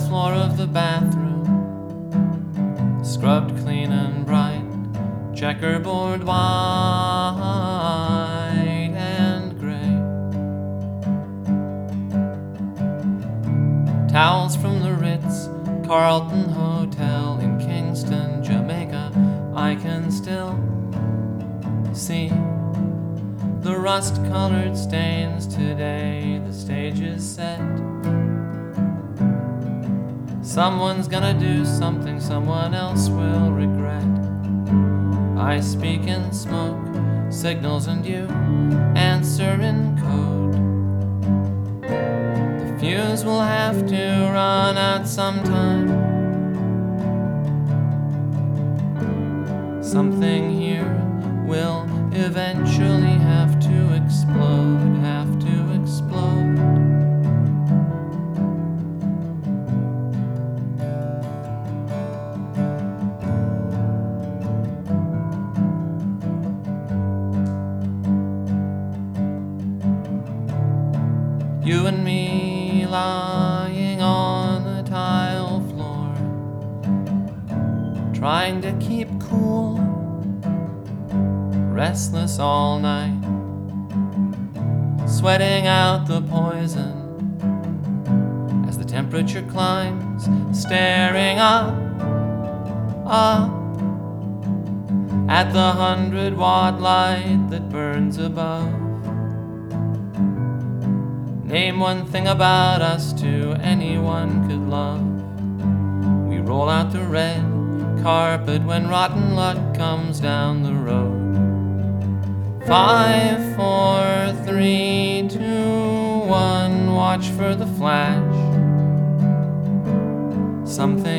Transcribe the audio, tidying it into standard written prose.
floor of the bathroom, scrubbed clean and bright, checkerboard white and gray. Towels from the Ritz Carlton Hotel in Kingston, Jamaica. I can still see the rust-colored stains today. The stage is set. Someone's gonna do something someone else will regret. I speak in smoke, signals, and you answer in code. The fuse will have to run out sometime. Something here will eventually have to explode, have to explode. You and me lying on the tile floor, trying to keep cool, restless all night, sweating out the poison as the temperature climbs, staring up at the 100-watt light that burns above. Name one thing about us to anyone could love. We roll out the red carpet when rotten luck comes down the road. 5, 4, 3, 2, 1, watch for the flash. Something